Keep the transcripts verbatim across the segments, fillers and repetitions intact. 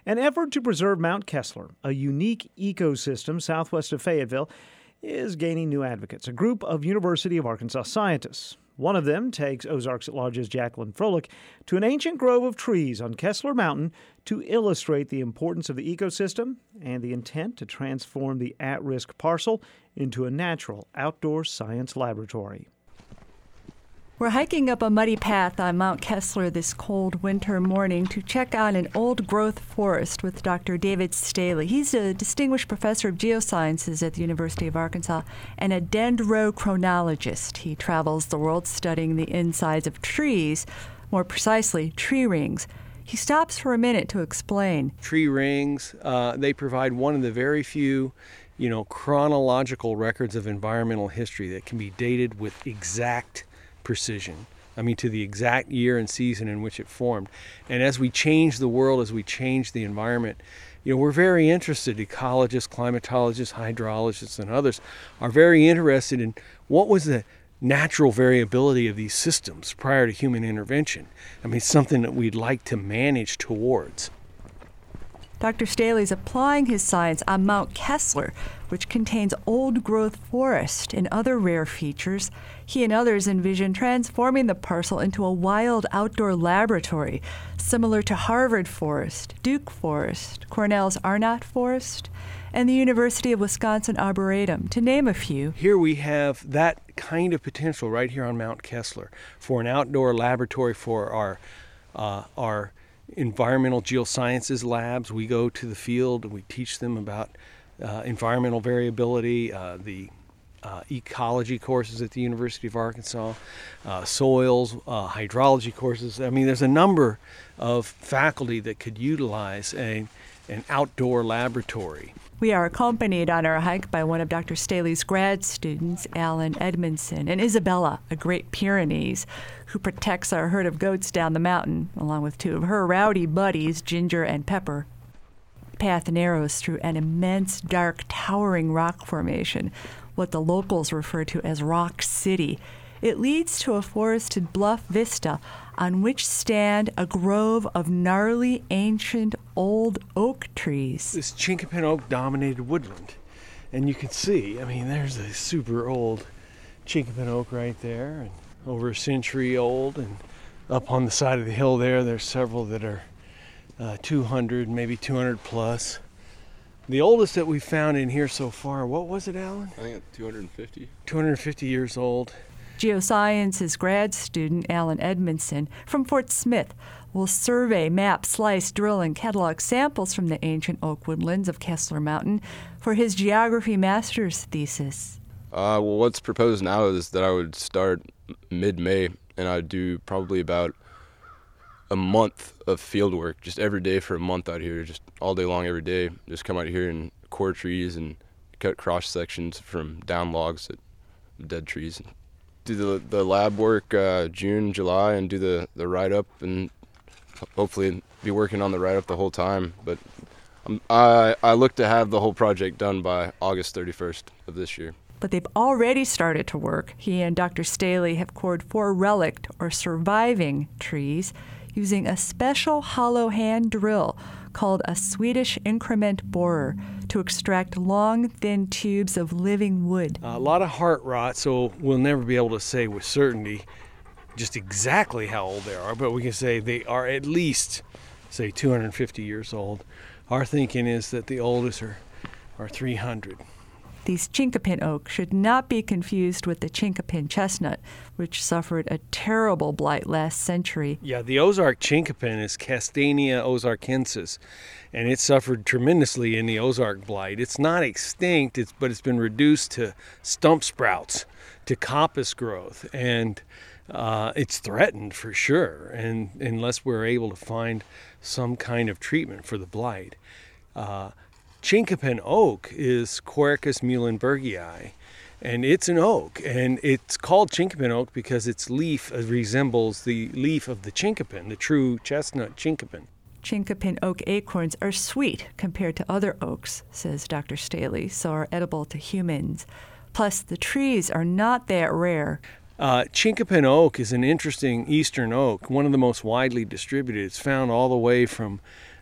An effort to preserve Mount Kessler, a unique ecosystem southwest of Fayetteville, is gaining new advocates, a group of University of Arkansas scientists. One of them takes Ozarks at Large's Jacqueline Froelich to an ancient grove of trees on Kessler Mountain to illustrate the importance of the ecosystem and the intent to transform the at-risk parcel into a natural outdoor science laboratory. We're hiking up a muddy path on Mount Kessler this cold winter morning to check out an old-growth forest with Doctor David Staley. He's a distinguished professor of geosciences at the University of Arkansas and a dendrochronologist. He travels the world studying the insides of trees, more precisely, tree rings. He stops for a minute to explain. Tree rings, uh, they provide one of the very few you know, chronological records of environmental history that can be dated with exact precision. I mean, to the exact year and season in which it formed. And as we change the world, as we change the environment, you know, we're very interested, ecologists, climatologists, hydrologists, and others are very interested in what was the natural variability of these systems prior to human intervention. I mean, something that we'd like to manage towards. Doctor Staley's applying his science on Mount Kessler, which contains old-growth forest and other rare features. He and others envision transforming the parcel into a wild outdoor laboratory, similar to Harvard Forest, Duke Forest, Cornell's Arnott Forest, and the University of Wisconsin Arboretum, to name a few. Here we have that kind of potential right here on Mount Kessler for an outdoor laboratory for our uh, our environmental geosciences labs. We go to the field and we teach them about uh, environmental variability, uh, the uh, ecology courses at the University of Arkansas, uh, soils, uh, hydrology courses. I mean, there's a number of faculty that could utilize a, an outdoor laboratory. We are accompanied on our hike by one of Doctor Staley's grad students, Alan Edmondson, and Isabella, a Great Pyrenees, who protects our herd of goats down the mountain, along with two of her rowdy buddies, Ginger and Pepper. The path narrows through an immense, dark, towering rock formation, what the locals refer to as Rock City. It leads to a forested bluff vista on which stand a grove of gnarly, ancient, old oak trees. This Chinkapin oak-dominated woodland. And you can see, I mean, there's a super old Chinkapin oak right there, and over a century old. And up on the side of the hill there, there's several that are uh, two hundred, maybe two hundred plus. The oldest that we've found in here so far, what was it, Alan? I think it's two hundred fifty. two hundred fifty years old. Geosciences grad student Alan Edmondson from Fort Smith will survey, map, slice, drill, and catalog samples from the ancient oak woodlands of Kessler Mountain for his geography master's thesis. Uh, well, what's proposed now is that I would start mid-May, and I'd do probably about a month of field work, just every day for a month out here, just all day long every day. Just come out here and core trees and cut cross sections from down logs at dead trees. Do the the lab work uh, June, July, and do the, the write-up, and hopefully be working on the write-up the whole time. But um, I I look to have the whole project done by August thirty-first of this year. But they've already started to work. He and Doctor Staley have cored four relict or surviving trees using a special hollow hand drill called a Swedish increment borer to extract long, thin tubes of living wood. A lot of heart rot, so we'll never be able to say with certainty just exactly how old they are, but we can say they are at least, say, two hundred fifty years old. Our thinking is that the oldest are, are three hundred. These Chinkapin oak should not be confused with the Chinkapin chestnut, which suffered a terrible blight last century. Yeah, the Ozark Chinkapin is Castanea ozarkensis, and it suffered tremendously in the Ozark blight. It's not extinct, it's, but it's been reduced to stump sprouts, to coppice growth, and uh, it's threatened for sure, and unless we're able to find some kind of treatment for the blight. Uh, Chinkapin oak is Quercus muhlenbergii, and it's an oak, and it's called Chinkapin oak because its leaf resembles the leaf of the chinkapin, the true chestnut chinkapin. Chinkapin oak acorns are sweet compared to other oaks, says Doctor Staley, so are edible to humans. Plus, the trees are not that rare. Uh, Chinkapin oak is an interesting eastern oak, one of the most widely distributed. It's found all the way from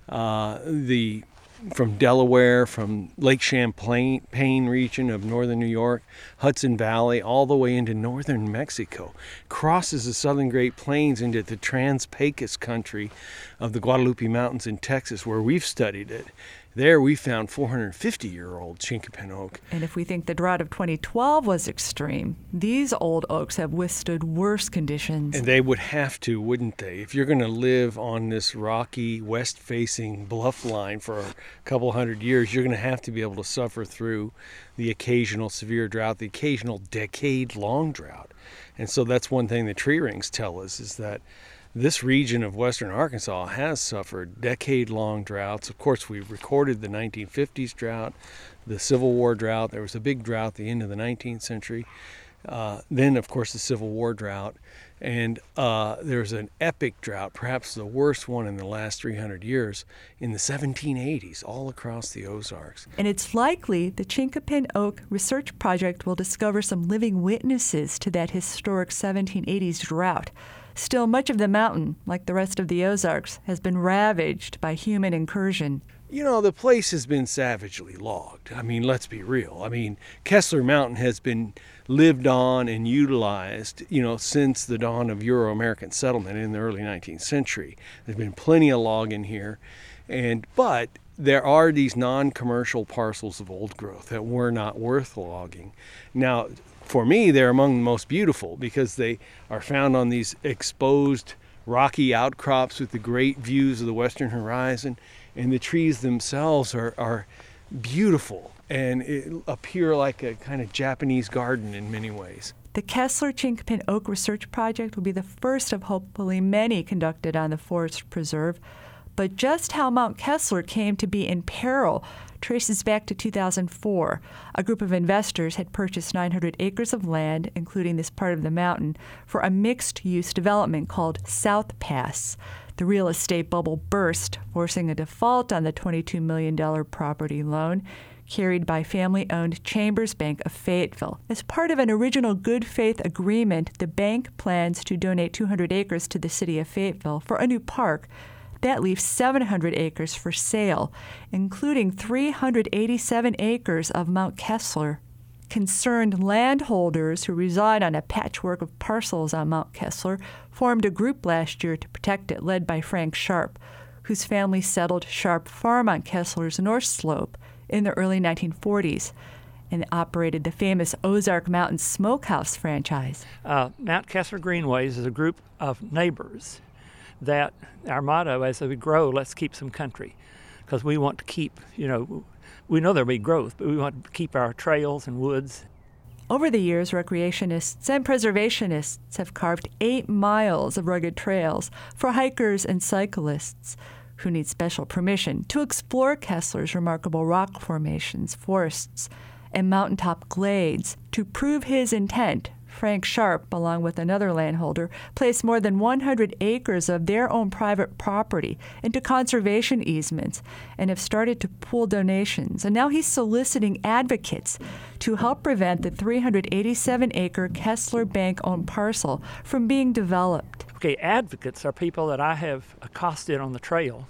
uh, the from Delaware, from Lake Champlain Plain region of northern New York, Hudson Valley, all the way into northern Mexico, crosses the southern Great Plains into the Trans-Pecos country of the Guadalupe Mountains in Texas, where we've studied it. There we found four hundred fifty-year-old chinquapin oak. And if we think the drought of twenty twelve was extreme, these old oaks have withstood worse conditions. And they would have to, wouldn't they? If you're going to live on this rocky, west-facing bluff line for a couple hundred years, you're going to have to be able to suffer through the occasional severe drought, the occasional decade-long drought. And so that's one thing the tree rings tell us, is that this region of western Arkansas has suffered decade-long droughts. Of course, we recorded the nineteen fifties drought, the Civil War drought. There was a big drought at the end of the nineteenth century. Uh, then, of course, the Civil War drought. And uh, there was an epic drought, perhaps the worst one in the last three hundred years, in the seventeen eighties, all across the Ozarks. And it's likely the Chinquapin Oak Research Project will discover some living witnesses to that historic seventeen eighties drought. Still, much of the mountain, like the rest of the Ozarks, has been ravaged by human incursion. You know, the place has been savagely logged. I mean, let's be real. I mean, Kessler Mountain has been lived on and utilized, you know, since the dawn of Euro-American settlement in the early nineteenth century. There's been plenty of logging here, and but there are these non-commercial parcels of old growth that were not worth logging. Now, for me, they're among the most beautiful because they are found on these exposed rocky outcrops with the great views of the western horizon, and the trees themselves are, are beautiful and it appear like a kind of Japanese garden in many ways. The Kessler Chinquapin Oak Research Project will be the first of hopefully many conducted on the forest preserve. But just how Mount Kessler came to be in peril traces back to two thousand four. A group of investors had purchased nine hundred acres of land, including this part of the mountain, for a mixed-use development called South Pass. The real estate bubble burst, forcing a default on the twenty-two million dollars property loan carried by family-owned Chambers Bank of Fayetteville. As part of an original good faith agreement, the bank plans to donate two hundred acres to the city of Fayetteville for a new park. That leaves seven hundred acres for sale, including three hundred eighty-seven acres of Mount Kessler. Concerned landholders who reside on a patchwork of parcels on Mount Kessler formed a group last year to protect it, led by Frank Sharp, whose family settled Sharp Farm on Kessler's North Slope in the early nineteen forties and operated the famous Ozark Mountain Smokehouse franchise. Uh, Mount Kessler Greenways is a group of neighbors that our motto as we grow, let's keep some country, because we want to keep, you know, we know there'll be growth, but we want to keep our trails and woods. Over the years, recreationists and preservationists have carved eight miles of rugged trails for hikers and cyclists who need special permission to explore Kessler's remarkable rock formations, forests, and mountaintop glades. To prove his intent, Frank Sharp, along with another landholder, placed more than one hundred acres of their own private property into conservation easements and have started to pool donations. And now he's soliciting advocates to help prevent the three hundred eighty-seven acre Kessler Bank-owned parcel from being developed. Okay, advocates are people that I have accosted on the trail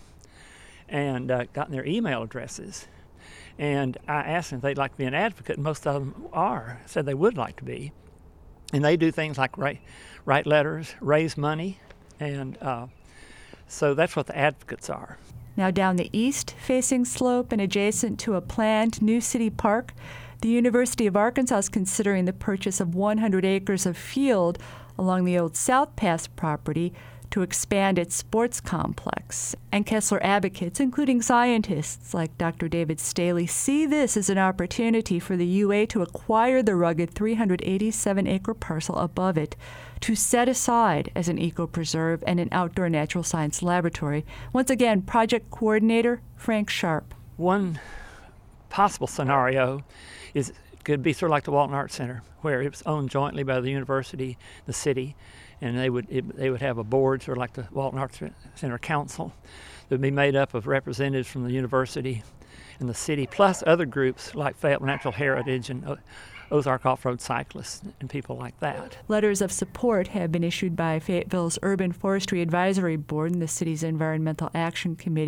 and uh, gotten their email addresses. And I asked them if they'd like to be an advocate, and most of them are, said they would like to be. And they do things like write, write letters, raise money, and uh, so that's what the advocates are. Now down the east-facing slope and adjacent to a planned new city park, the University of Arkansas is considering the purchase of one hundred acres of field along the old South Pass property to expand its sports complex. And Kessler advocates, including scientists like Doctor David Staley, see this as an opportunity for the U A to acquire the rugged three hundred eighty-seven acre parcel above it, to set aside as an eco-preserve and an outdoor natural science laboratory. Once again, project coordinator Frank Sharp. One possible scenario is it could be sort of like the Walton Arts Center, where it was owned jointly by the university, the city, and they would it, they would have a board, sort of like the Walton Arts Center Council, that would be made up of representatives from the university and the city, plus other groups like Fayetteville Natural Heritage and Ozark Off-Road Cyclists and people like that. Letters of support have been issued by Fayetteville's Urban Forestry Advisory Board and the city's Environmental Action Committee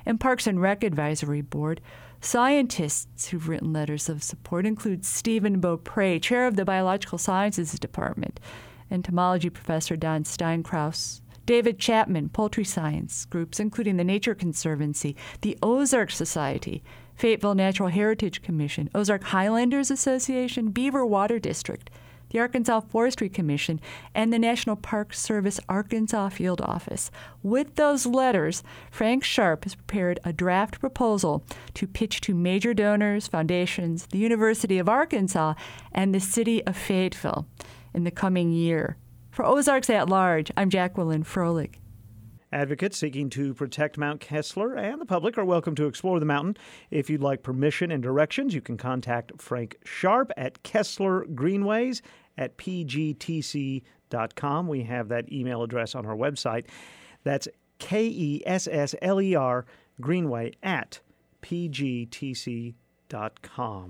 and Parks and Rec Advisory Board. Scientists who've written letters of support include Stephen Beaupre, chair of the Biological Sciences Department, entomology professor Don Steinkraus, David Chapman, poultry science groups, including the Nature Conservancy, the Ozark Society, Fayetteville Natural Heritage Commission, Ozark Highlanders Association, Beaver Water District, the Arkansas Forestry Commission, and the National Park Service Arkansas Field Office. With those letters, Frank Sharp has prepared a draft proposal to pitch to major donors, foundations, the University of Arkansas, and the city of Fayetteville in the coming year. For Ozarks at Large, I'm Jacqueline Froelich. Advocates seeking to protect Mount Kessler and the public are welcome to explore the mountain. If you'd like permission and directions, you can contact Frank Sharp at Kessler Greenways at p g t c dot com. We have that email address on our website. That's K E S S L E R Greenway at p g t c dot com.